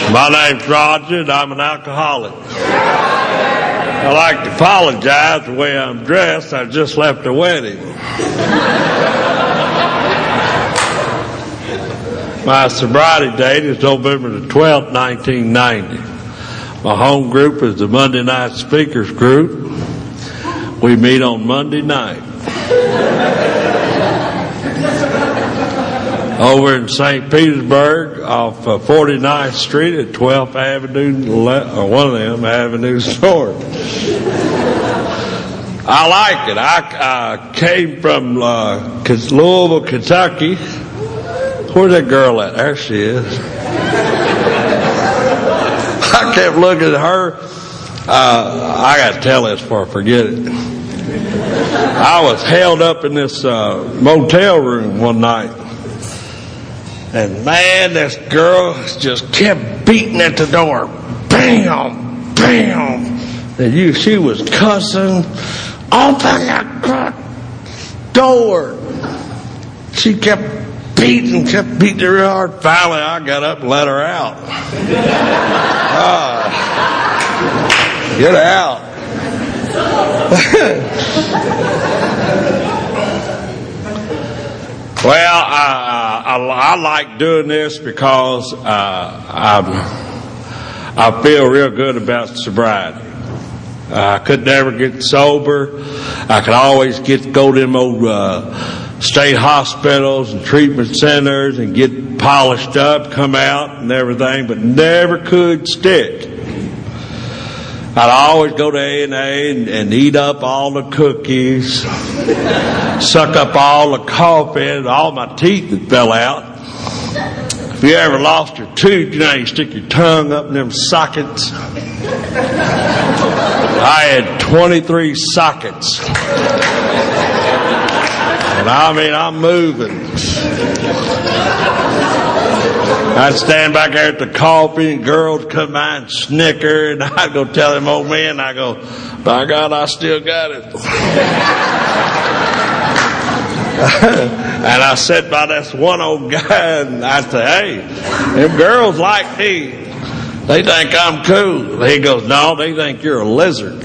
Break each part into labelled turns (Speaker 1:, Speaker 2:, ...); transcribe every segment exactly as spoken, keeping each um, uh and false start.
Speaker 1: My name's Roger, and I'm an alcoholic. I'd like to apologize the way I'm dressed. I just left a wedding. My sobriety date is November the twelfth, nineteen ninety. My home group is the Monday Night Speakers Group. We meet on Monday night. Over in Saint Petersburg, off uh, forty-ninth Street at twelfth Avenue, or one of them avenues north. I like it. I, I came from uh, Louisville, Kentucky. Where's that girl at? There she is. I kept looking at her. Uh, I got to tell this before I forget it. I was held up in this uh, motel room one night. And man, this girl just kept beating at the door. Bam, bam. And you, she was cussing. Open the door. She kept beating, kept beating her real hard. Finally, I got up and let her out. Uh, get out. Well, I, I, I like doing this because uh, I'm, I feel real good about sobriety. Uh, I could never get sober. I could always get go to them old uh, state hospitals and treatment centers and get polished up, come out and everything, but never could stick. I'd always go to A and A and, and eat up all the cookies, suck up all the coffee, and all my teeth that fell out. If you ever lost your tooth, you know you stick your tongue up in them sockets. I had twenty-three sockets. And I mean, I'm moving. I'd stand back there at the coffee and girls come by and snicker, and I'd go tell them old men, I go, by God, I still got it. And I sat by this one old guy and I say, hey, them girls like me. They think I'm cool. He goes, no, they think you're a lizard.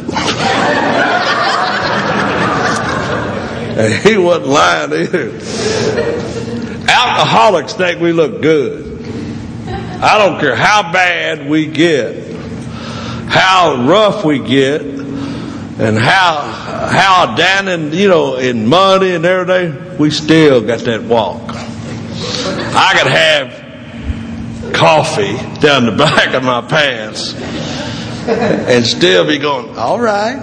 Speaker 1: And he wasn't lying either. Alcoholics think we look good. I don't care how bad we get, how rough we get, and how how down in, you know, in money and everything, we still got that walk. I could have coffee down the back of my pants and still be going, all right.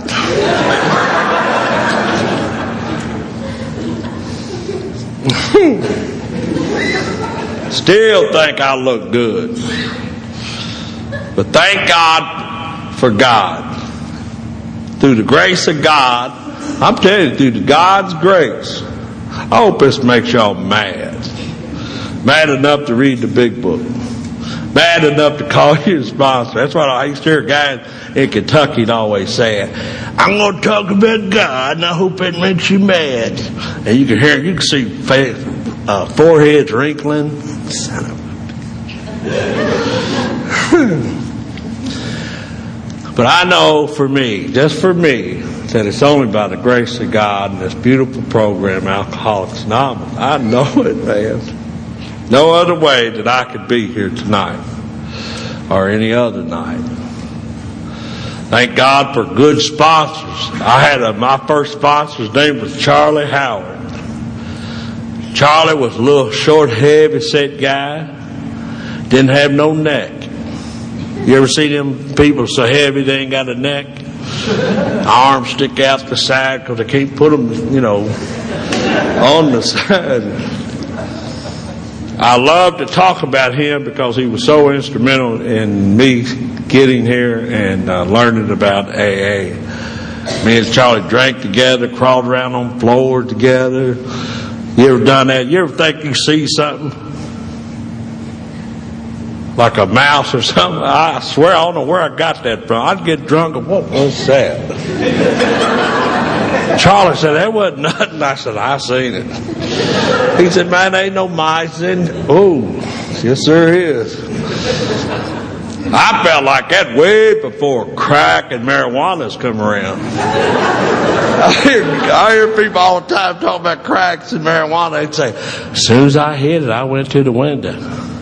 Speaker 1: Still think I look good. But thank God for God. Through the grace of God, I'm telling you, through God's grace, I hope this makes y'all mad. Mad enough to read the big book. Mad enough to call you a sponsor. That's what I used to hear a guy in Kentucky always saying, I'm going to talk about God and I hope it makes you mad. And you can hear, you can see face, uh, foreheads wrinkling. Son of a... But I know for me, just for me, that it's only by the grace of God and this beautiful program, Alcoholics Anonymous. I know it, man. No other way that I could be here tonight or any other night. Thank God for good sponsors. I had a, my first sponsor's name was Charlie Howard. Charlie was a little short, heavy-set guy. Didn't have no neck. You ever see them people so heavy they ain't got a neck? Arms stick out the side because they can't put them, you know, on the side. I love to talk about him because he was so instrumental in me getting here and uh, learning about A A. Me and Charlie drank together, crawled around on the floor together. You ever done that? You ever think you see something? Like a mouse or something? I swear I don't know where I got that from. I'd get drunk and what was that? Charlie said, that wasn't nothing. I said, I seen it. He said, man, ain't no mice in. Oh, yes, there is. I felt like that way before crack and marijuana's come around. I hear, I hear people all the time talk about cracks and marijuana. They'd say, as soon as I hit it, I went to the window.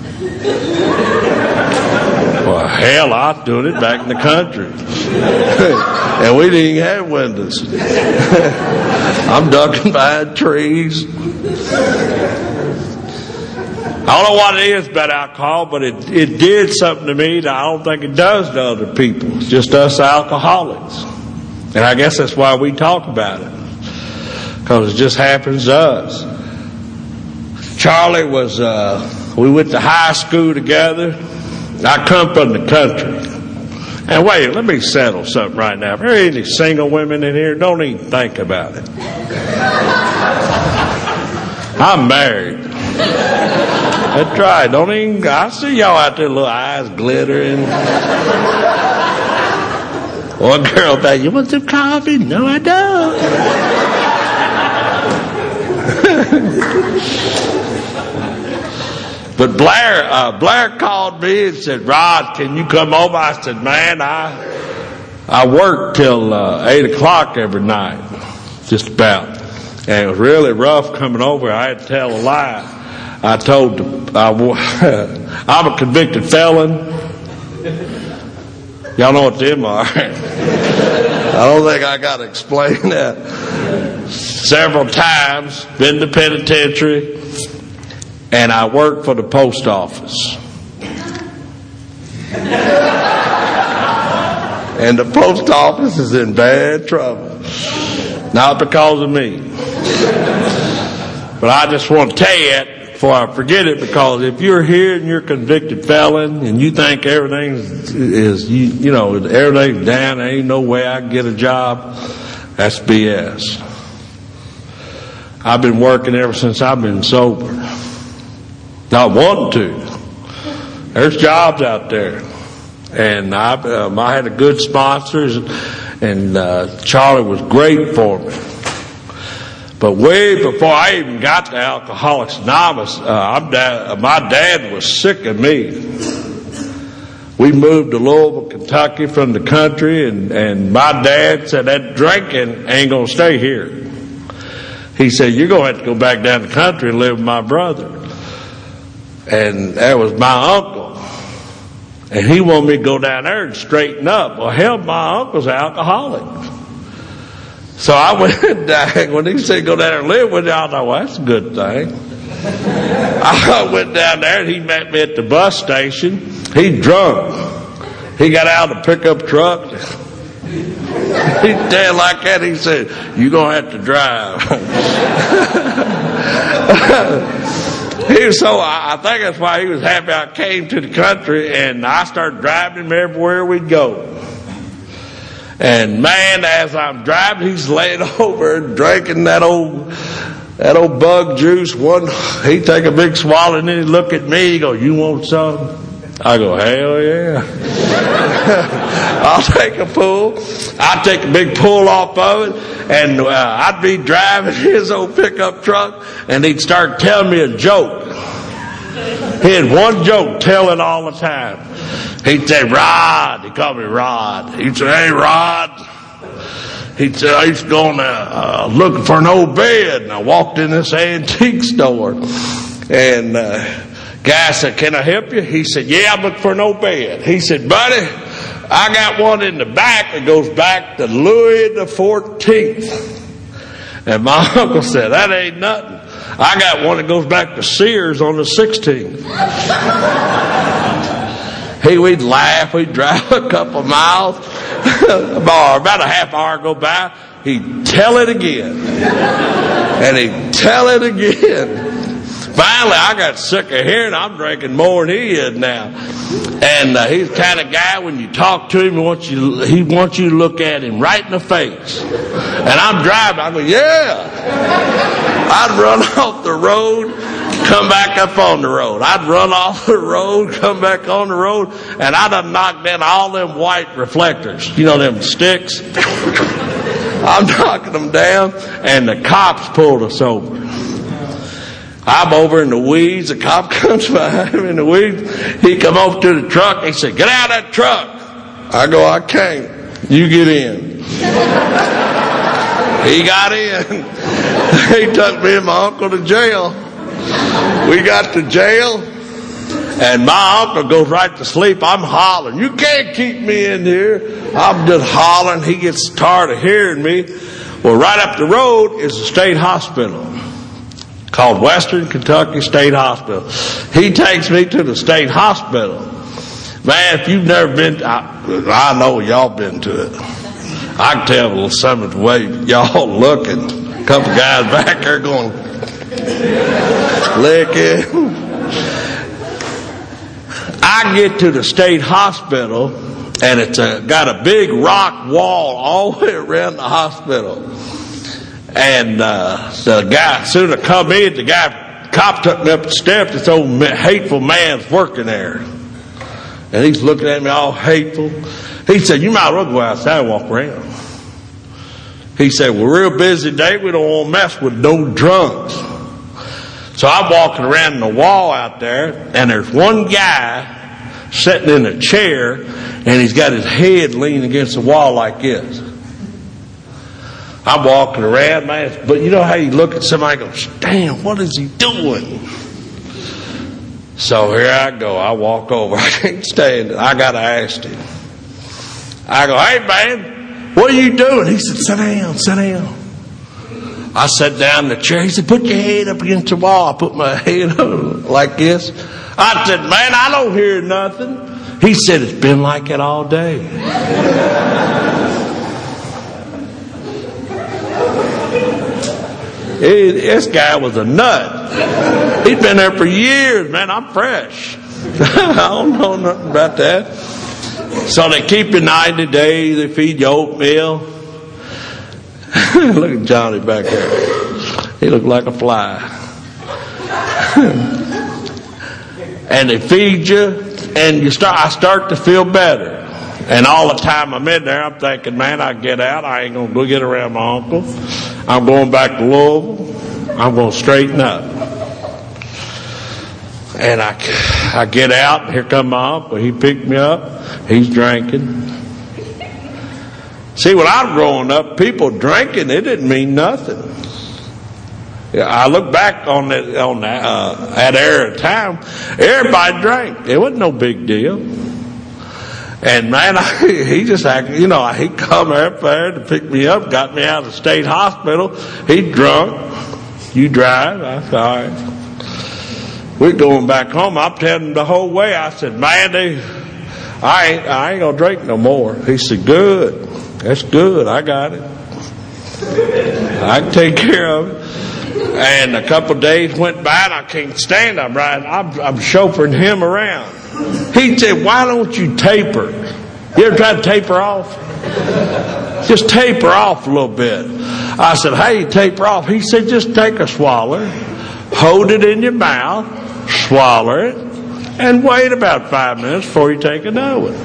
Speaker 1: Well, hell, I was doing it back in the country. And we didn't even have windows. I'm ducking behind trees. I don't know what it is about alcohol, but it, it did something to me that I don't think it does to other people. It's just us alcoholics. And I guess that's why we talk about it. Because it just happens to us. Charlie was, uh, we went to high school together. I come from the country. And wait, let me settle something right now. If there are any single women in here, don't even think about it. I'm married. That's right. Don't even, I see y'all out there, little eyes glittering. One girl thought, you want some coffee? No, I don't. But Blair, uh, Blair called me and said, Rod, can you come over? I said, man, I, I work till uh, eight o'clock every night, just about. And it was really rough coming over. I had to tell a lie. I told, the, I, I'm a convicted felon. Y'all know what them are. I don't think I got to explain that. Several times, been to penitentiary, and I work for the post office. And the post office is in bad trouble. Not because of me. But I just want to tell you that before I forget it, because if you're here and you're a convicted felon and you think everything is, you, you know, everything's down, there ain't no way I can get a job, that's B S. I've been working ever since I've been sober. Not wanting to. There's jobs out there. And I, um, I had a good sponsors, and uh, Charlie was great for me. But way before I even got to Alcoholics Anonymous, uh, I'm da- my dad was sick of me. We moved to Louisville, Kentucky from the country, and, and my dad said, that drinking ain't going to stay here. He said, you're going to have to go back down the country and live with my brother. And that was my uncle. And he wanted me to go down there and straighten up. Well, hell, my uncle's an alcoholic. So I went down. When he said go down there and live with you, I thought, well, that's a good thing. I went down there and he met me at the bus station. He's drunk. He got out of the pickup truck. He said like that. He said, you're going to have to drive. He was so, I think that's why he was happy I came to the country, and I started driving him everywhere we'd go. And man, as I'm driving, he's laying over and drinking that old, that old bug juice. One, he'd take a big swallow and then he'd look at me, he go, you want some? I go, hell yeah. I'll take a pull. I'll take a big pull off of it, and uh, I'd be driving his old pickup truck, and he'd start telling me a joke. He had one joke, tell it all the time. He'd say, Rod. He called me Rod. He'd say, hey, Rod. He'd say, I used to go on, uh, looking for an old bed, and I walked in this antique store, and uh, guy said, can I help you? He said, yeah, I'm looking for an old bed. He said, buddy, I got one in the back that goes back to Louis the fourteenth. And my uncle said, that ain't nothing. I got one that goes back to Sears on the sixteenth. He, we'd laugh, we'd drive a couple miles, about a half hour go by, he'd tell it again. And he'd tell it again. Finally, I got sick of hearing I'm drinking more than he is now. And uh, he's the kind of guy, when you talk to him, he wants, you, he wants you to look at him right in the face. And I'm driving, I go, yeah. I'd run off the road, come back up on the road. I'd run off the road, come back on the road, and I'd have knocked down all them white reflectors. You know, them sticks? I'm knocking them down, and the cops pulled us over. I'm over in the weeds. The cop comes behind me in the weeds. He come over to the truck. He said, "Get out of that truck." I go, "I can't. You get in." He got in. He took me and my uncle to jail. We got to jail, and my uncle goes right to sleep. I'm hollering, "You can't keep me in here." I'm just hollering. He gets tired of hearing me. Well, right up the road is a state hospital called Western Kentucky State Hospital. He takes me to the state hospital. Man, if you've never been to, I, I know y'all been to it. I can tell some of the way y'all looking. A couple guys back there going, licking. I get to the state hospital, and it's a, got a big rock wall all the way around the hospital. And uh, the guy, as soon as I come in, the guy, cop took me up the steps. This old hateful man's working there. And he's looking at me all hateful. He said, "You might as well go outside and walk around." He said, "We're a real busy day. We don't want to mess with no drunks." So I'm walking around in the wall out there, and there's one guy sitting in a chair, and he's got his head leaning against the wall like this. I'm walking around, man, but you know how you look at somebody and go, "Damn, what is he doing?" So here I go. I walk over. I can't stand it. I got to ask him. I go, "Hey, man, what are you doing?" He said, "Sit down, sit down." I sat down in the chair. He said, "Put your head up against the wall." I put my head up like this. I said, "Man, I don't hear nothing." He said, "It's been like it all day." It, this guy was a nut. He'd been there for years, man. I'm fresh. I don't know nothing about that. So they keep you ninety days. They feed you oatmeal. Look at Johnny back there. He looked like a fly. And they feed you, and you start. I start to feel better. And all the time I'm in there, I'm thinking, man, I get out. I ain't gonna go get around my uncle. I'm going back to Louisville. I'm going to straighten up. And I, I get out, and here come my uncle. He picked me up. He's drinking. See, when I was growing up, people drinking, it didn't mean nothing. I look back on that, on that, uh, that era of time, everybody drank. It wasn't no big deal. And man, I, he just acted, you know, he come up there to pick me up, got me out of the state hospital. He drunk. You drive. I said, all right. We're going back home. I'm telling him the whole way. I said, man, they, I ain't, I ain't gonna drink no more. He said, good. That's good. I got it. I can take care of it. And a couple of days went by, and I can't stand. I'm riding. I'm, I'm chauffeuring him around. He said, why don't you taper? You ever tried to taper off? Just taper off a little bit. I said, hey, taper off. He said, just take a swallow, hold it in your mouth, swallow it, and wait about five minutes before you take another one.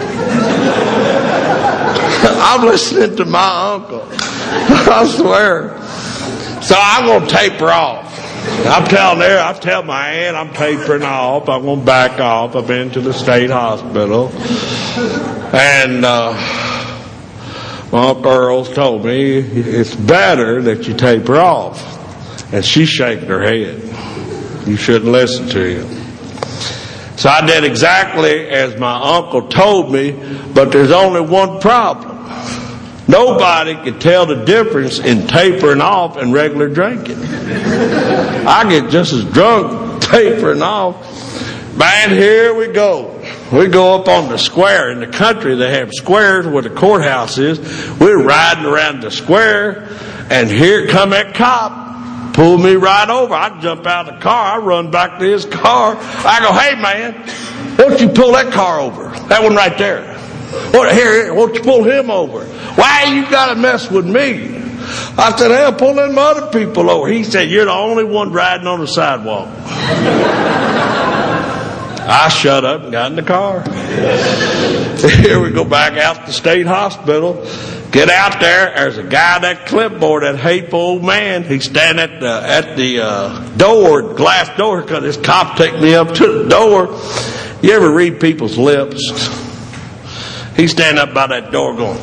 Speaker 1: I'm listening to my uncle. I swear. So I'm going to taper off. I'm telling her, I'm telling my aunt I'm tapering off. I'm going to back off. I've been to the state hospital. And uh, my Uncle Earl's told me it's better that you taper off. And she's shaking her head. You shouldn't listen to him. So I did exactly as my uncle told me, but there's only one problem. Nobody can tell the difference in tapering off and regular drinking. I get just as drunk tapering off. Man, here we go. We go up on the square. In the country, they have squares where the courthouse is. We're riding around the square, and here come that cop. Pull me right over. I jump out of the car. I run back to his car. I go, hey, man, why don't you pull that car over? That one right there. Well, here, here, why don't you pull him over? Why you got to mess with me? I said, hell, pull them other people over. He said, you're the only one riding on the sidewalk. I shut up and got in the car. Here we go back out to the state hospital. Get out there. There's a guy, that clipboard, that hateful old man. He's standing at the, at the uh, door, glass door, because this cop take me up to the door. You ever read people's lips? He's standing up by that door going.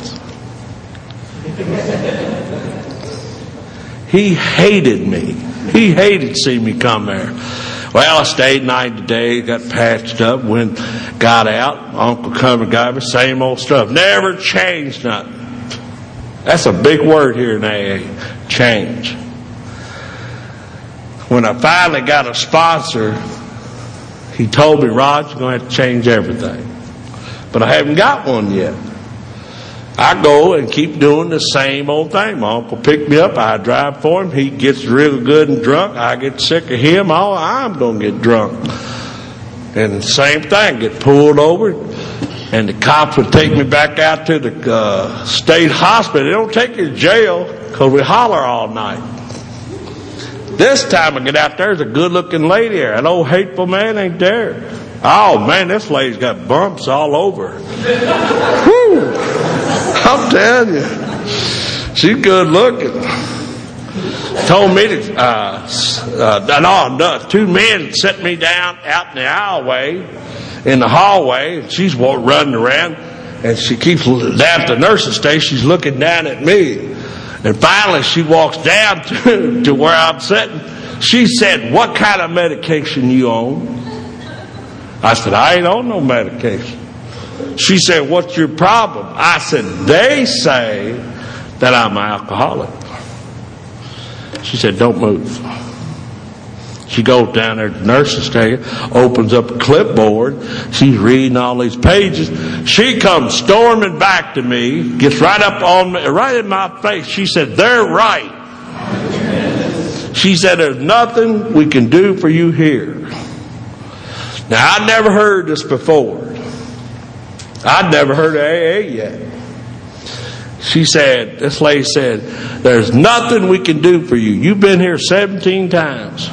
Speaker 1: He hated me. He hated seeing me come there. Well, I stayed ninety days, got patched up, went, got out. Uncle come and got me, same old stuff. Never changed nothing. That's a big word here in A A, change. When I finally got a sponsor, he told me, Rod, you're going to have to change everything. But I haven't got one yet. I go and keep doing the same old thing. My uncle picked me up. I drive for him. He gets real good and drunk. I get sick of him. Oh, I'm going to get drunk. And the same thing, get pulled over. And the cops would take me back out to the uh, state hospital. They don't take you to jail because we holler all night. This time I get out there, there's a good-looking lady there. That old hateful man ain't there. Oh, man, this lady's got bumps all over. Whew. I'm telling you. She's good looking. Told me to, uh, uh, no, no, two men set me down out in the aisleway, in the hallway, and she's running around, and she keeps down at the nursing station, she's looking down at me. And finally she walks down to, to where I'm sitting. She said, what kind of medication you on? I said, I ain't on no medication. She said, what's your problem? I said, they say that I'm an alcoholic. She said, don't move. She goes down there to the nurse's station, opens up a clipboard. She's reading all these pages. She comes storming back to me, gets right up on me, right in my face. She said, they're right. She said, there's nothing we can do for you here. Now, I'd never heard this before. I'd never heard of A A yet. She said, this lady said, there's nothing we can do for you. You've been here seventeen times.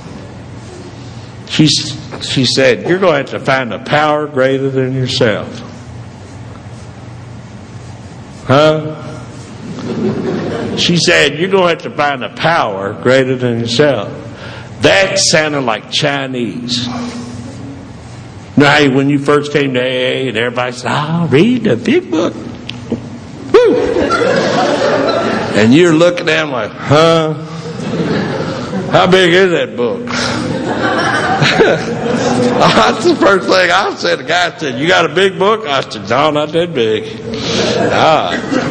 Speaker 1: She, she said, you're going to have to find a power greater than yourself. Huh? She said, you're going to have to find a power greater than yourself. That sounded like Chinese. You know how when you first came to A A and everybody said, I'll read the big book. Woo! And you're looking at them like, huh? How big is that book? That's the first thing I said. The guy said, you got a big book? I said, no, not that big. Ah.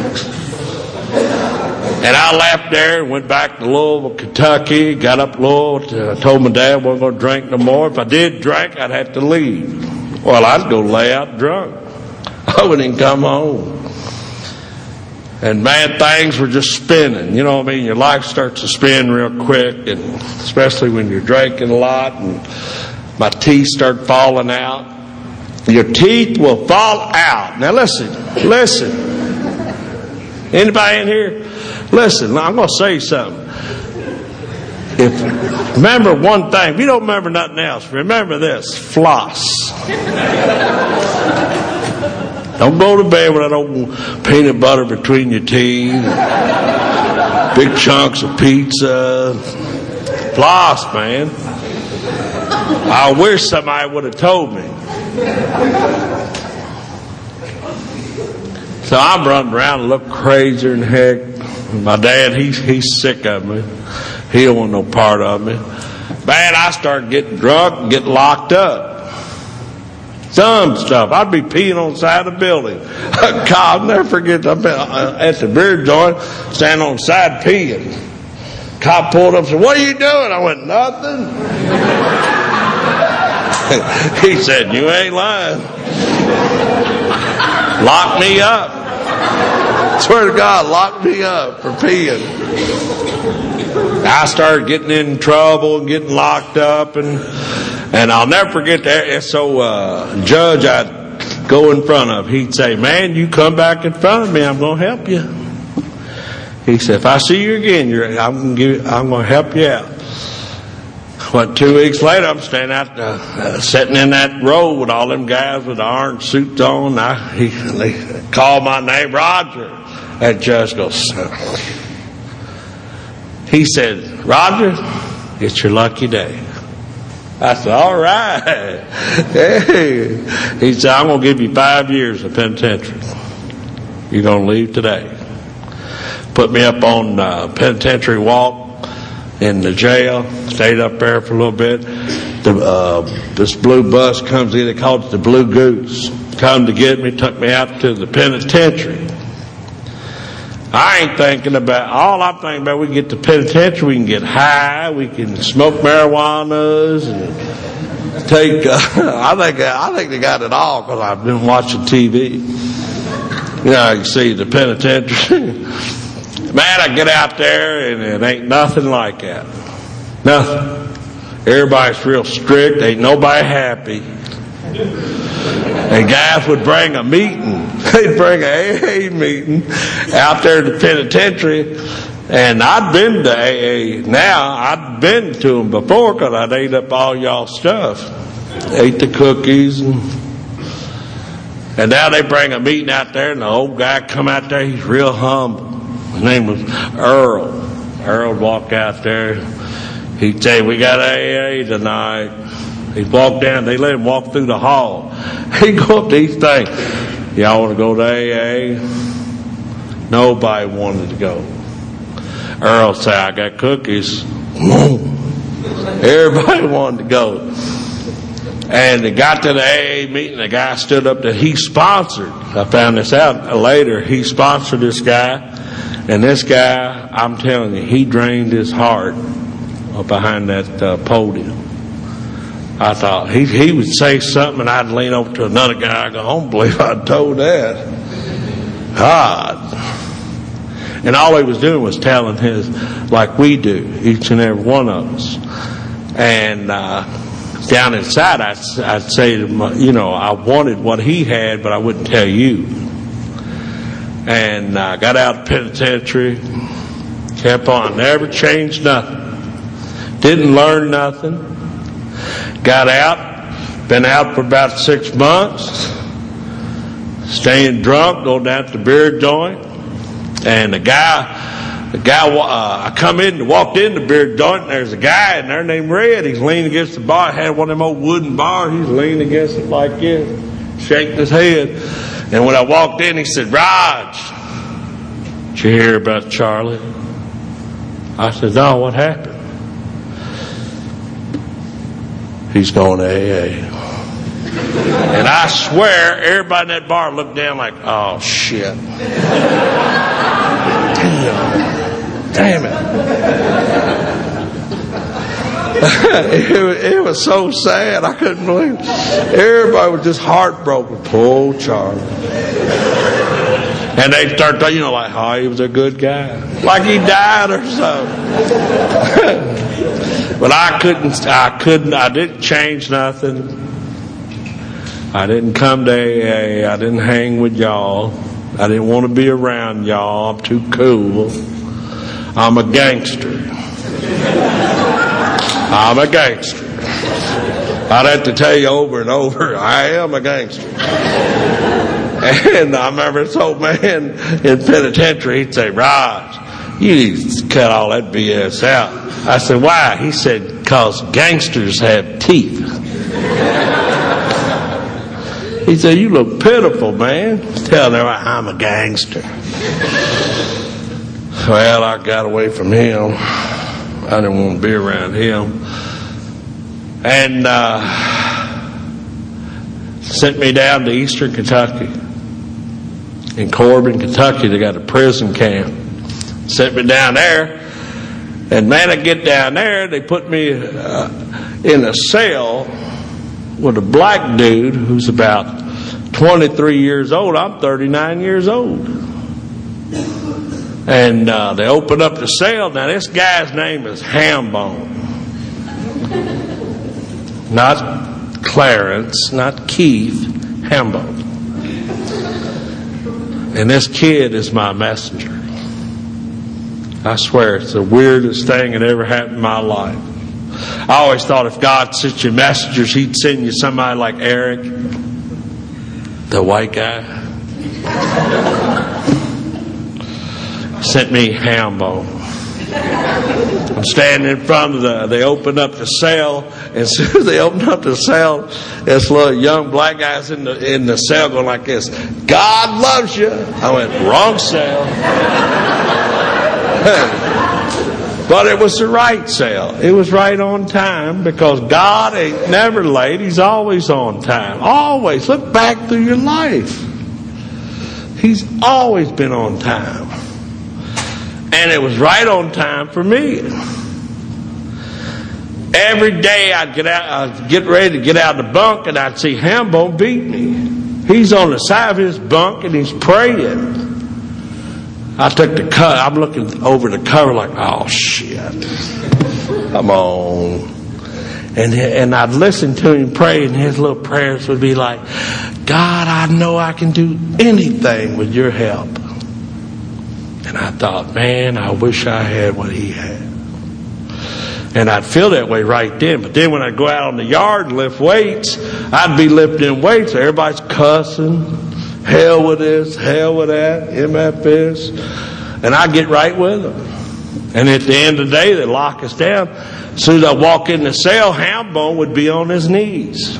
Speaker 1: And I left there and went back to Louisville, Kentucky, got up Louisville. I told my dad I wasn't going to drink no more. If I did drink, I'd have to leave. Well, I'd go lay out drunk. I wouldn't even come home. And man, things were just spinning. You know what I mean? Your life starts to spin real quick, and especially when you're drinking a lot. And my teeth start falling out. Your teeth will fall out. Now listen, listen. Anybody in here? Listen, I'm going to say something. If remember one thing, if you don't remember nothing else, remember this: floss. Don't go to bed with that old peanut butter between your teeth, big chunks of pizza. Floss, man. I wish somebody would have told me. So I'm running around and look crazier than heck. My dad, he's he's sick of me. He don't want no part of me. Man, I started getting drunk and getting locked up. Some stuff. I'd be peeing on the side of the building. God, I'll never forget. I've been at the beer joint, standing on the side peeing. Cop pulled up and said, what are you doing? I went, nothing. He said, you ain't lying. Lock me up. Swear to God, lock me up for peeing. I started getting in trouble and getting locked up, and and I'll never forget that. So uh, judge I'd go in front of, he'd say, man, you come back in front of me, I'm going to help you. He said, if I see you again, you're, I'm going to give, I'm going to help you out. What, two weeks later, I'm standing out, uh, uh, sitting in that row with all them guys with the orange suits on. I, he, they called my name, Roger. That judge goes, he said, Roger, it's your lucky day. I said, all right. Hey. He said, I'm going to give you five years of penitentiary. You're going to leave today. Put me up on uh, penitentiary walk in the jail. Stayed up there for a little bit. The, uh, this blue bus comes in. They called it the Blue Goose. Come to get me. Took me out to the penitentiary. I ain't thinking about, all I'm thinking about, we can get to penitentiary, we can get high, we can smoke marijuanas, and take, uh, I think I think they got it all because I've been watching T V. You know, you see the penitentiary. Man, I get out there and it ain't nothing like that. Nothing. Everybody's real strict, ain't nobody happy. And guys would bring a meeting. They'd bring an A A meeting out there to the penitentiary. And I'd been to A A now. I'd been to them before because I'd ate up all y'all stuff. Ate the cookies. And, and now they bring a meeting out there, and the old guy come out there. He's real humble. His name was Earl. Earl would walk out there. He'd say, we got A A tonight. He'd walk down, they let him walk through the hall. He'd go up to each thing. Y'all want to go to A A? Nobody wanted to go. Earl said, I got cookies. Everybody wanted to go. And they got to the A A meeting, the guy stood up that he sponsored. I found this out later. He sponsored this guy. And this guy, I'm telling you, he drained his heart behind that uh, podium. I thought he he would say something, and I'd lean over to another guy. I go, I don't believe I told that. God. And all he was doing was telling his, like we do, each and every one of us. And uh, down inside, I'd, I'd say to my, you know, I wanted what he had, but I wouldn't tell you. And I uh, got out of penitentiary, kept on, never changed nothing, didn't learn nothing. Got out, been out for about six months, staying drunk, go down to the beer joint, and the guy, the guy, uh, I come in, walked in the beer joint, and there's a guy in there named Red. He's leaning against the bar, had one of them old wooden bars. He's leaning against it like this, shaking his head. And when I walked in, he said, Raj, did you hear about Charlie? I said, no, what happened? He's going to A A. And I swear, everybody in that bar looked down like, oh, shit. Damn. Damn it. it, was, it was so sad. I couldn't believe it. Everybody was just heartbroken. Poor Charlie. And they start, you know, like, oh, he was a good guy. Like he died or something. But I couldn't, I couldn't, I didn't change nothing. I didn't come to A A. I didn't hang with y'all. I didn't want to be around y'all. I'm too cool. I'm a gangster. I'm a gangster. I'd have to tell you over and over, I am a gangster. And I remember this old man in penitentiary, he'd say, Raj, you need to cut all that B S out. I said, why? He said, because gangsters have teeth. He said, you look pitiful, man. Tell them I'm a gangster. Well, I got away from him. I didn't want to be around him. And uh, sent me down to Eastern Kentucky. In Corbin, Kentucky, they got a prison camp. Sent me down there. And man, I get down there, they put me uh, in a cell with a black dude who's about twenty-three years old. I'm thirty-nine years old. And uh, they opened up the cell. Now, this guy's name is Hambone. Not Clarence, not Keith, Hambone. And this kid is my messenger. I swear, it's the weirdest thing that ever happened in my life. I always thought if God sent you messengers, He'd send you somebody like Eric, the white guy. Sent me Hambo. I'm standing in front of the, they opened up the cell, and as soon as they opened up the cell, this little young black guy's in the, in the cell going like this, God loves you. I went, wrong cell. But it was the right cell. It was right on time, because God ain't never late. He's always on time. Always. Look back through your life. He's always been on time. And it was right on time for me. Every day I'd get out, I'd get ready to get out of the bunk, and I'd see Hambo beat me. He's on the side of his bunk and he's praying. I took the cut. I'm looking over the cover like, oh shit, come on. And and I'd listen to him pray, and his little prayers would be like, God, I know I can do anything with your help. And I thought, man, I wish I had what he had. And I'd feel that way right then. But then when I'd go out on the yard and lift weights, I'd be lifting weights. Everybody's cussing. Hell with this, hell with that, M F this. And I'd get right with them. And at the end of the day, they'd lock us down. As soon as I walk in the cell, Hambone would be on his knees.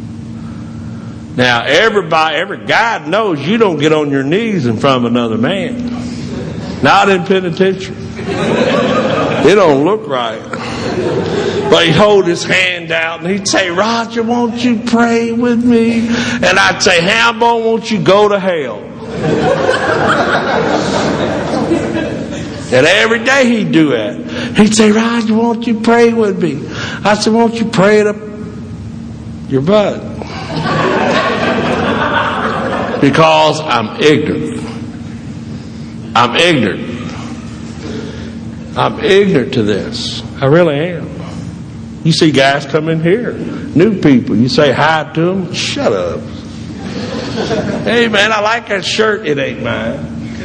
Speaker 1: Now, everybody, every guy knows you don't get on your knees in front of another man. Not in penitentiary. It don't look right. But he'd hold his hand out and he'd say, Roger, won't you pray with me? And I'd say, Hambone, won't you go to hell? And every day he'd do that. He'd say, Roger, won't you pray with me? I said, won't you pray it up your butt? Because I'm ignorant. I'm ignorant. I'm ignorant to this. I really am. You see guys come in here, new people. You say hi to them. Shut up. Hey, man, I like that shirt. It ain't mine.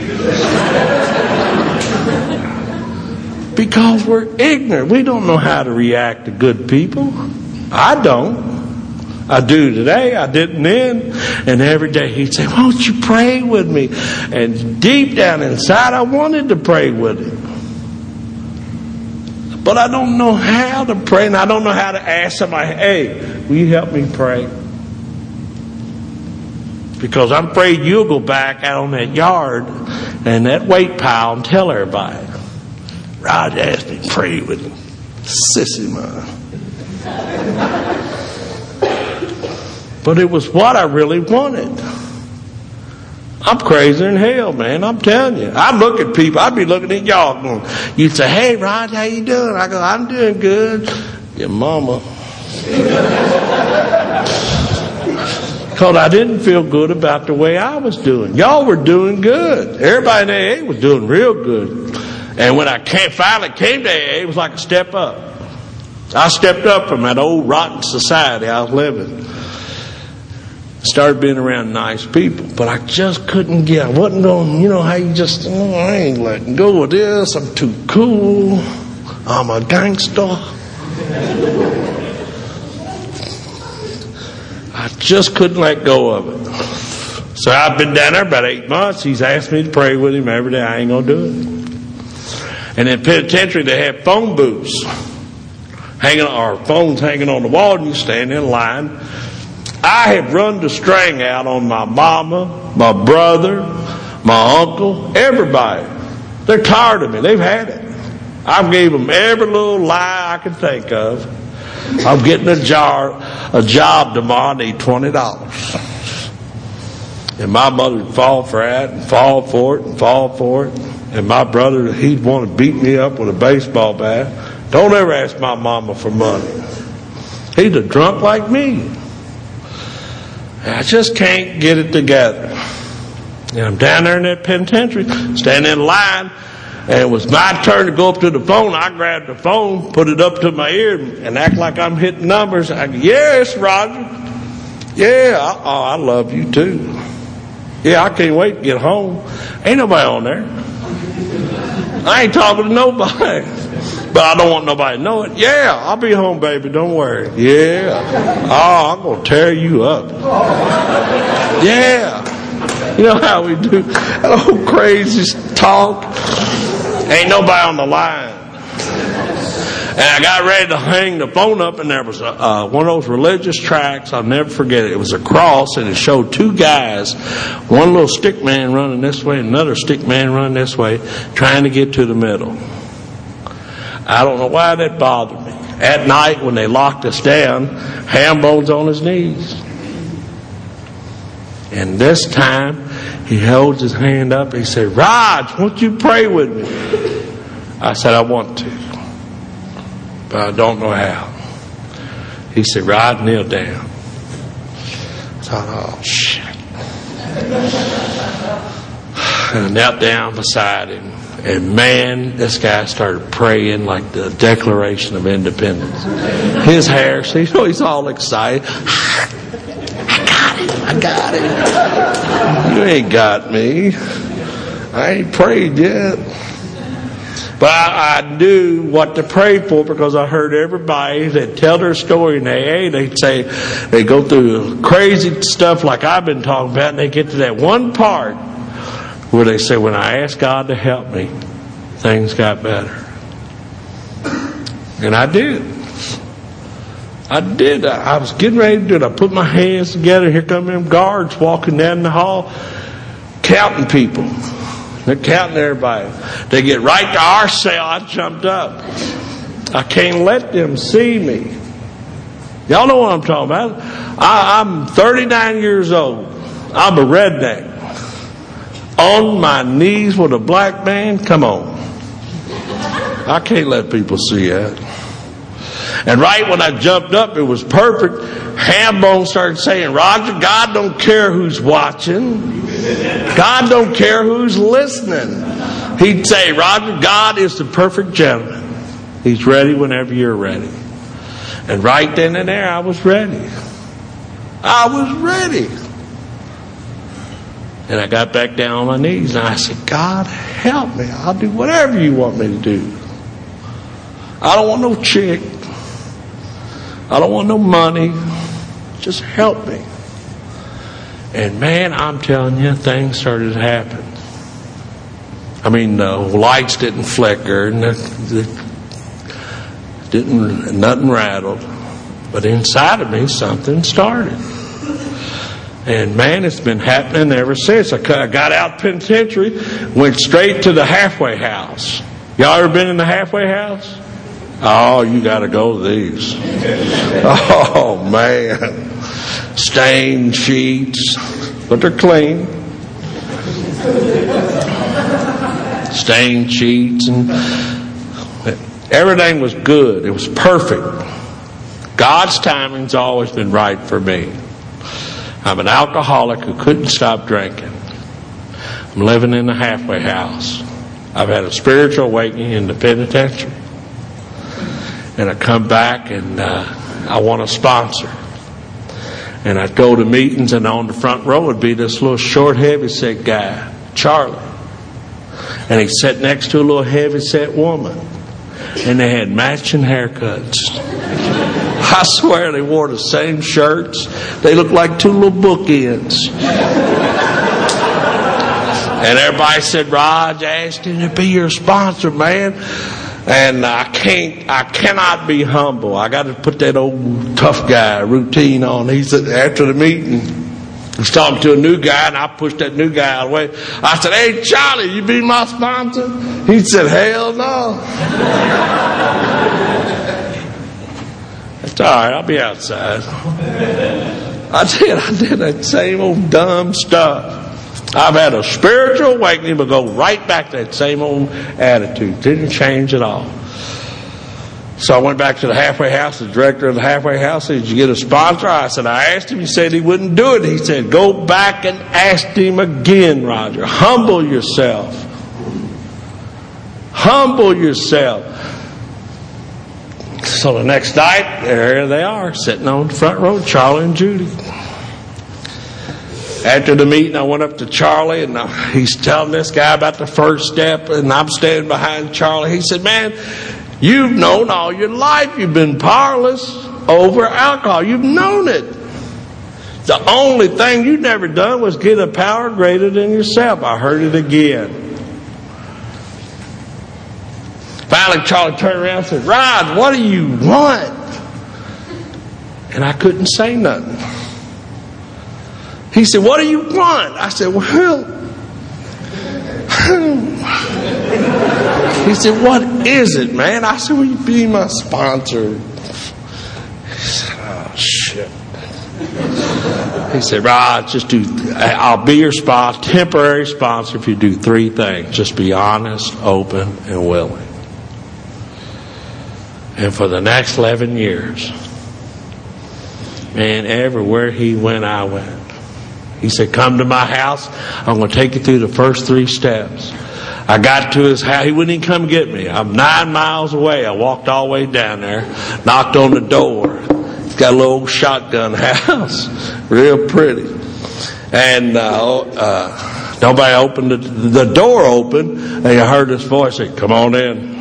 Speaker 1: Because we're ignorant. We don't know how to react to good people. I don't. I do today. I didn't then. And every day he'd say, won't you pray with me? And deep down inside, I wanted to pray with him. But I don't know how to pray, and I don't know how to ask somebody, hey, will you help me pray? Because I'm afraid you'll go back out on that yard and that weight pile and tell everybody, Roger asked me to pray with him. Sissy man. But it was what I really wanted. I'm crazier than hell, man. I'm telling you. I look at people. I'd be looking at y'all going, you'd say, hey, Rod, how you doing? I go, I'm doing good. Your mama. Because I didn't feel good about the way I was doing. Y'all were doing good. Everybody in A A was doing real good. And when I came, finally came to A A, it was like a step up. I stepped up from that old rotten society I was living. Started being around nice people, but I just couldn't get. I wasn't going. You know how you just. Oh, I ain't letting go of this. I'm too cool. I'm a gangster. I just couldn't let go of it. So I've been down there about eight months. He's asked me to pray with him every day. I ain't gonna do it. And in penitentiary, they have phone booths hanging, or phones hanging on the wall, and you stand in line. I have run the string out on my mama, my brother, my uncle, everybody. They're tired of me. They've had it. I've gave them every little lie I could think of. I'm getting a jar, a job tomorrow. I need twenty dollars. And my mother would fall for that and fall for it and fall for it. And my brother, he'd want to beat me up with a baseball bat. Don't ever ask my mama for money. He's a drunk like me. I just can't get it together. And I'm down there in that penitentiary, standing in line, and it was my turn to go up to the phone. I grabbed the phone, put it up to my ear, and act like I'm hitting numbers. I go, yes, Roger. Yeah, I, oh, I love you too. Yeah, I can't wait to get home. Ain't nobody on there. I ain't talking to nobody. But I don't want nobody to know it. Yeah, I'll be home, baby. Don't worry. Yeah. Oh, I'm going to tear you up. Yeah. You know how we do that old crazy talk? Ain't nobody on the line. And I got ready to hang the phone up, and there was a, uh, one of those religious tracts. I'll never forget it. It was a cross, and it showed two guys, one little stick man running this way, and another stick man running this way, trying to get to the middle. I don't know why that bothered me. At night, when they locked us down, Hambone's on his knees. And this time, he holds his hand up, and he said, Raj, won't you pray with me? I said, I want to. But I don't know how. He said, Rod, kneel down. I thought, oh, shit. And I knelt down beside him. And man, this guy started praying like the Declaration of Independence. His hair, so you know, he's all excited. I got it. I got it. You ain't got me. I ain't prayed yet. But I, I knew what to pray for because I heard everybody that tell their story in A A. They'd say they go through crazy stuff like I've been talking about, and they get to that one part where they say, when I asked God to help me, things got better. And I did. I did. I, I was getting ready to do it. I put my hands together. Here come them guards walking down the hall, counting people. They're counting everybody. They get right to our cell. I jumped up. I can't let them see me. Y'all know what I'm talking about. I, I'm thirty-nine years old. I'm a redneck. On my knees with a black man? Come on. I can't let people see that. And right when I jumped up, it was perfect. Hambone started saying, Roger, God don't care who's watching. God don't care who's listening. He'd say, Roger, God is the perfect gentleman. He's ready whenever you're ready. And right then and there, I was ready. I was ready. And I got back down on my knees and I said, God, help me. I'll do whatever you want me to do. I don't want no chick. I don't want no money. Just help me. And man, I'm telling you, things started to happen. I mean, the lights didn't flicker and the, the, didn't nothing rattled, but inside of me, something started. And man, it's been happening ever since. I got out penitentiary, went straight to the halfway house. Y'all ever been in the halfway house? Oh, you got to go to these. Oh man. Stained sheets, but they're clean. Stained sheets, and everything was good. It was perfect. God's timing's always been right for me. I'm an alcoholic who couldn't stop drinking. I'm living in the halfway house. I've had a spiritual awakening in the penitentiary. And I come back and uh, I want a sponsor. And I'd go to meetings, and on the front row would be this little short, heavy-set guy, Charlie. And he'd sit next to a little heavy-set woman. And they had matching haircuts. I swear they wore the same shirts. They looked like two little bookends. And everybody said, Raj asked him to be your sponsor, man. And I can't, I cannot be humble. I got to put that old tough guy routine on. He said, after the meeting, he was talking to a new guy, and I pushed that new guy out of the way. I said, hey, Charlie, you be my sponsor? He said, hell no. That's all right, I'll be outside. I did, I did that same old dumb stuff. I've had a spiritual awakening, but go right back to that same old attitude. Didn't change at all. So I went back to the halfway house. The director of the halfway house said, did you get a sponsor? I said, I asked him. He said he wouldn't do it. He said, go back and ask him again, Roger. Humble yourself. Humble yourself. So the next night, there they are, sitting on the front row, Charlie and Judy. After the meeting, I went up to Charlie, and he's telling this guy about the first step, and I'm standing behind Charlie. He said, man, You've known all your life you've been powerless over alcohol. You've known it. The only thing you've never done was get a power greater than yourself. I heard it again. Finally, Charlie turned around and said, Rod, what do you want? And I couldn't say nothing. He said, what do you want? I said, well, he said, what is it, man? I said, will you be my sponsor? He said, oh, shit. He said, Rod, just do, I'll be your sponsor, temporary sponsor if you do three things. Just be honest, open, and willing. And for the next eleven years, man, everywhere he went, I went. He said, come to my house. I'm going to take you through the first three steps. I got to his house. He wouldn't even come get me. I'm nine miles away. I walked all the way down there, knocked on the door. He's got a little shotgun house, real pretty. And uh, uh, nobody opened the, the door open, and I heard this voice say, come on in.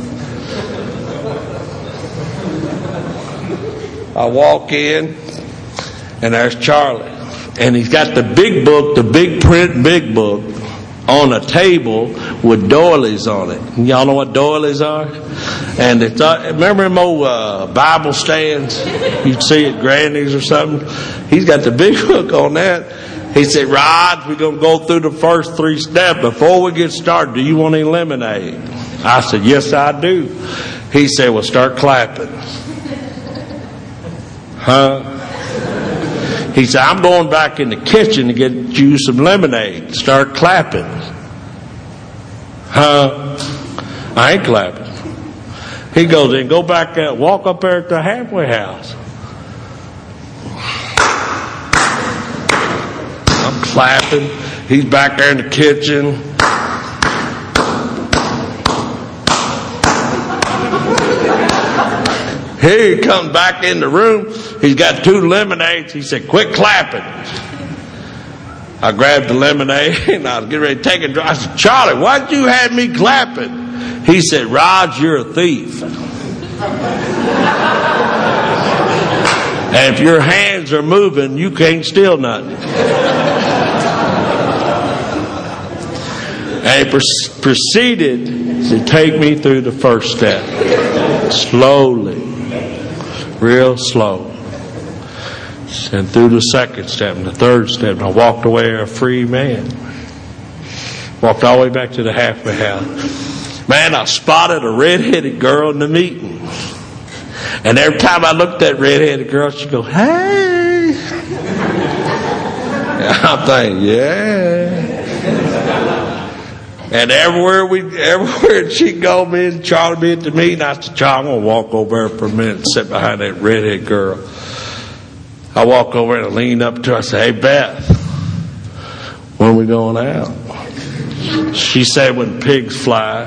Speaker 1: I walk in, and there's Charlie. And he's got the big book, the big print big book, on a table with doilies on it. Y'all know what doilies are? And it's, uh, remember them old uh, Bible stands you'd see at Granny's or something? He's got the big book on that. He said, Rod, we're going to go through the first three steps. Before we get started, do you want any lemonade? I said, yes, I do. He said, well, start clapping. Huh? He said, I'm going back in the kitchen to get you some lemonade. Start clapping. Huh? I ain't clapping. He goes in, go back there, walk up there at the halfway house. I'm clapping. He's back there in the kitchen. Here he comes back in the room. He's got two lemonades. He said, quit clapping. I grabbed the lemonade and I was getting ready to take it. I said, Charlie, why'd you have me clapping? He said, Rod, you're a thief. And if your hands are moving, you can't steal nothing. And he proceeded to take me through the first step. Slowly. Real slow. And through the second step and the third step, and I walked away a free man. Walked all the way back to the halfway house. Man, I spotted a red-headed girl in the meeting. And every time I looked at that red-headed girl, she'd go, hey. And I'm thinking, yeah. And everywhere we, everywhere she'd go, me and Charlie be at the meeting, I said, Charlie, I'm going to walk over there for a minute and sit behind that redhead girl. I walk over and I lean up to her. I say, hey, Beth, when are we going out? She said, when pigs fly.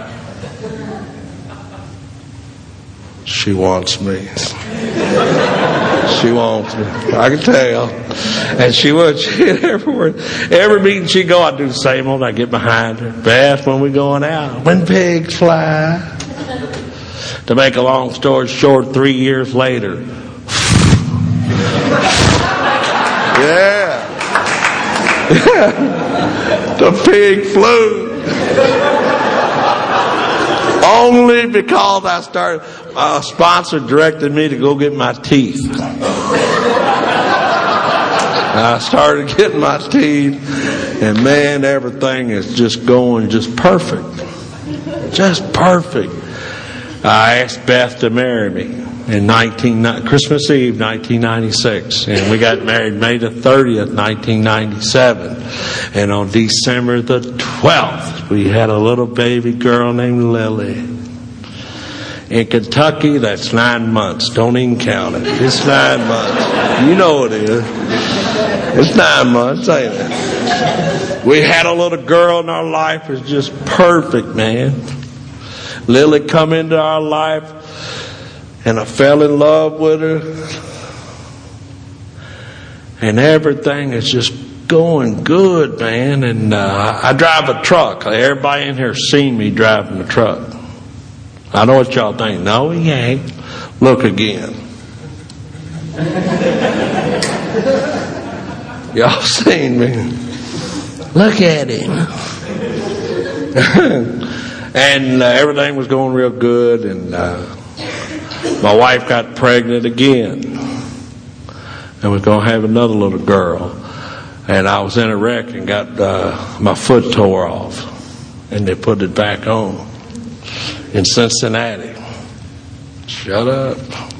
Speaker 1: She wants me. She wants me. I can tell. And she would. She'd everywhere. Every meeting she'd go, I'd do the same old. I'd get behind her. Beth, when we going out? When pigs fly. To make a long story short, three years later. Yeah. The pig flew. Only because I started, my sponsor directed me to go get my teeth. I started getting my teeth, and man, everything is just going just perfect. Just perfect. I asked Beth to marry me in nineteen Christmas Eve, nineteen ninety-six, and we got married May the thirtieth, nineteen ninety-seven, and on December the twelfth, we had a little baby girl named Lily. In Kentucky, that's nine months. Don't even count it. It's nine months. You know it is. It's nine months, ain't it? We had a little girl in our life. It's just perfect, man. Lily come into our life, and I fell in love with her. And everything is just going good, man. And uh, I drive a truck. Everybody in here seen me driving a truck. I know what y'all think. No, he ain't. Look again. Y'all seen me. Look at him. And uh, everything was going real good, and uh, my wife got pregnant again, and was going to have another little girl. And I was in a wreck and got uh, my foot tore off, and they put it back on in Cincinnati. Shut up.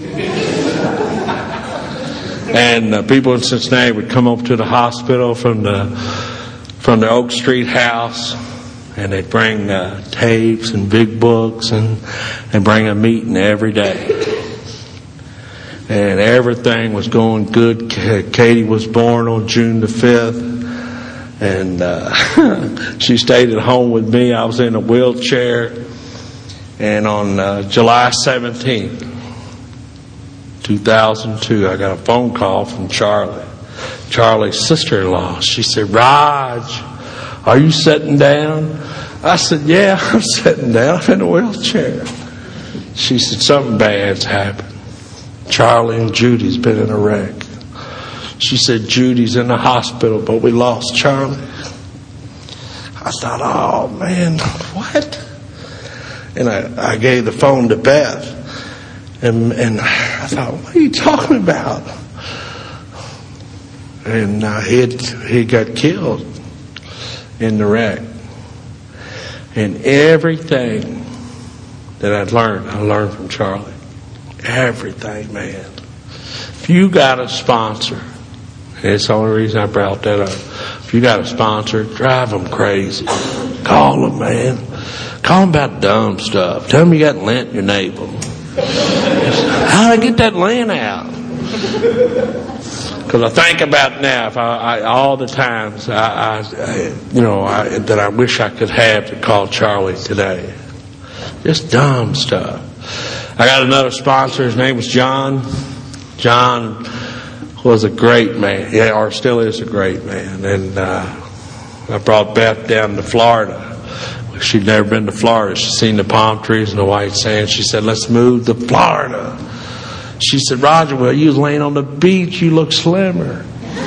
Speaker 1: And uh, people in Cincinnati would come up to the hospital from the from the Oak Street house, and they'd bring uh, tapes and big books, and and bring a meeting every day. And everything was going good. Katie was born on June the fifth, and uh, she stayed at home with me. I was in a wheelchair. And on uh, July seventeenth, two thousand two, I got a phone call from Charlie, Charlie's sister-in-law. She said, Raj, are you sitting down? I said, yeah, I'm sitting down. I'm in a wheelchair. She said, something bad's happened. Charlie and Judy's been in a wreck. She said, Judy's in the hospital, but we lost Charlie. I thought, oh, man, what? And I, I gave the phone to Beth. And, and I thought, what are you talking about? And uh, he, had, he got killed in the wreck. And everything that I'd learned, I learned from Charlie. Everything, man. If you got a sponsor, and it's the only reason I brought that up. If you got a sponsor, drive them crazy. Call them, man. Call them about dumb stuff. Tell them you got lint in your navel. How do I get that lint out? Because I think about now, if I, I all the times I, I you know, I, that I wish I could have to call Charlie today. Just dumb stuff. I got another sponsor. His name was John. John was a great man. Yeah, or still is a great man. And uh, I brought Beth down to Florida. She'd never been to Florida. She'd seen the palm trees and the white sand. She said, let's move to Florida. She said, Roger, well, you was laying on the beach. You look slimmer.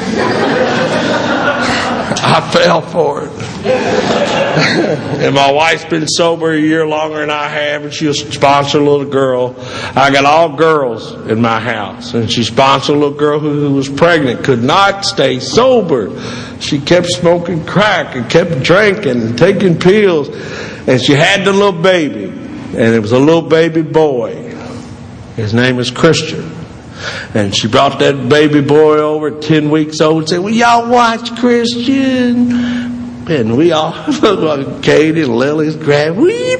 Speaker 1: I fell for it. And my wife's been sober a year longer than I have, and she'll sponsor a little girl. I got all girls in my house, and she sponsored a little girl who, who was pregnant, could not stay sober. She kept smoking crack and kept drinking and taking pills, and she had the little baby, and it was a little baby boy. His name was Christian. And she brought that baby boy over, ten weeks old, and said, well, y'all watch Christian. And we all, Katie and Lily's grabbing,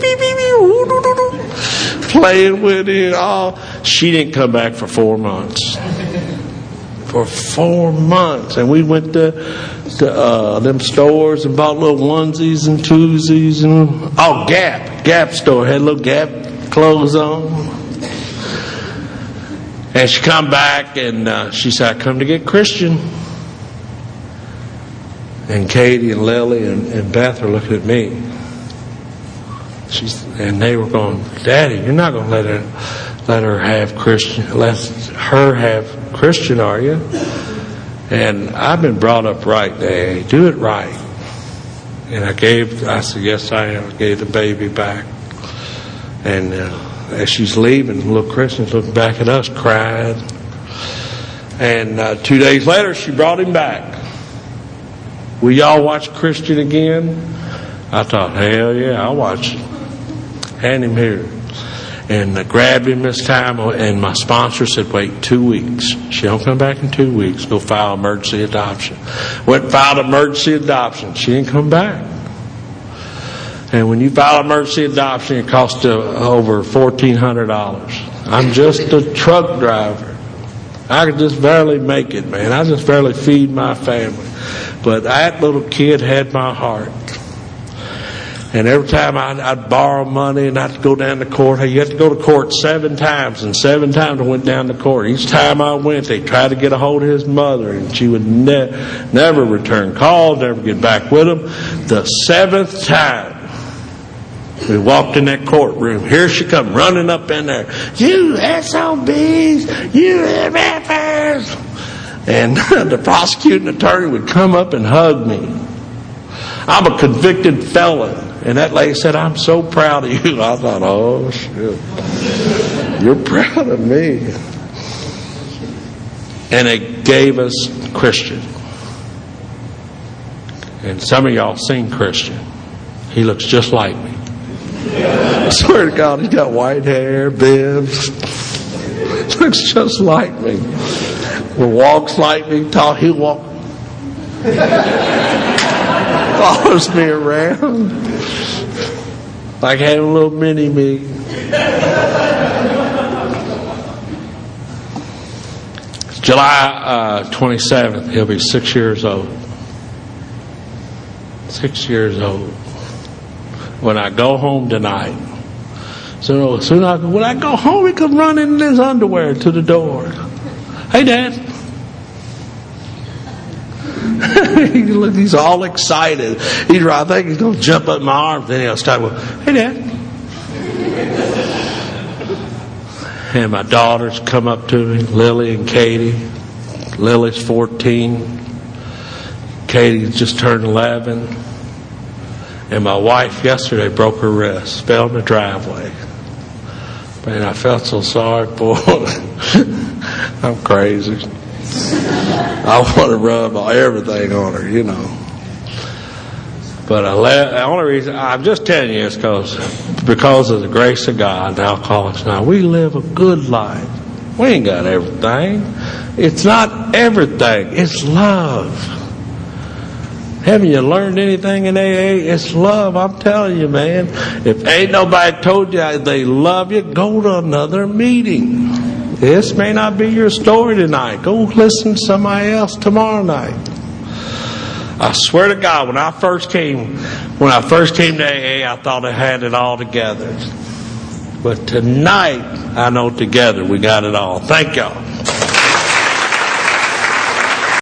Speaker 1: playing with it all. She didn't come back for four months. For four months. And we went to, to uh, them stores and bought little onesies and twosies. And, oh, Gap. Gap store. Had little Gap clothes on. And she come back and uh, she said, I come to get Christian. And Katie and Lily and, and Beth are looking at me. She's, and they were going, Daddy, you're not going to let her let her have Christian, let her have Christian, are you? And I've been brought up right, Daddy. Do it right. And I gave, I said, yes, I am. I gave the baby back. And uh, as she's leaving, little Christian's looking back at us, crying. And uh, two days later, she brought him back. Will y'all watch Christian again? I thought, hell yeah, I'll watch it. Hand him here. And I grabbed him this time, and my sponsor said, wait two weeks. She don't come back in two weeks. Go file emergency adoption. Went and filed emergency adoption. She didn't come back. And when you file emergency adoption, it costs uh, over fourteen hundred dollars. I'm just a truck driver. I could just barely make it, man. I just barely feed my family. But that little kid had my heart. And every time I'd, I'd borrow money and I'd go down to court, you had to go to court seven times, and seven times I went down to court. Each time I went, they tried to get a hold of his mother, and she would ne- never return calls, never get back with him. The seventh time, We walked in that courtroom. Here she come running up in there. You S O Bs, you M F Ers. And the prosecuting attorney would come up and hug me. I'm a convicted felon. And that lady said, I'm so proud of you. I thought, oh, shit. You're proud of me. And they gave us Christian. And some of y'all seen Christian. He looks just like me. I swear to God, he's got white hair, bibs. Looks just like me. Well, walks like me, talk, he walk. Follows me around. Like having a little mini me. July uh, twenty-seventh, he'll be six years old. Six years old. When I go home tonight, so as soon as I, when I go home, he comes running in his underwear to the door. Hey, Dad. he look, he's all excited. He's, I think he's going to jump up in my arms. Then he'll start with, hey, Dad. And my daughters come up to me, Lily and Katie. Lily's fourteen. Katie's just turned eleven. And my wife yesterday broke her wrist, fell in the driveway. Man, I felt so sorry for her. I'm crazy. I want to rub everything on her, you know. But I let, the only reason, I'm just telling you is because, because of the grace of God and Alcoholics Now, we live a good life. We ain't got everything. It's not everything. It's love. Haven't you learned anything in A A? It's love. I'm telling you, man. If ain't nobody told you they love you, go to another meeting. This may not be your story tonight. Go listen to somebody else tomorrow night. I swear to God, when I first came, when I first came to A A, I thought I had it all together. But tonight, I know together we got it all. Thank y'all.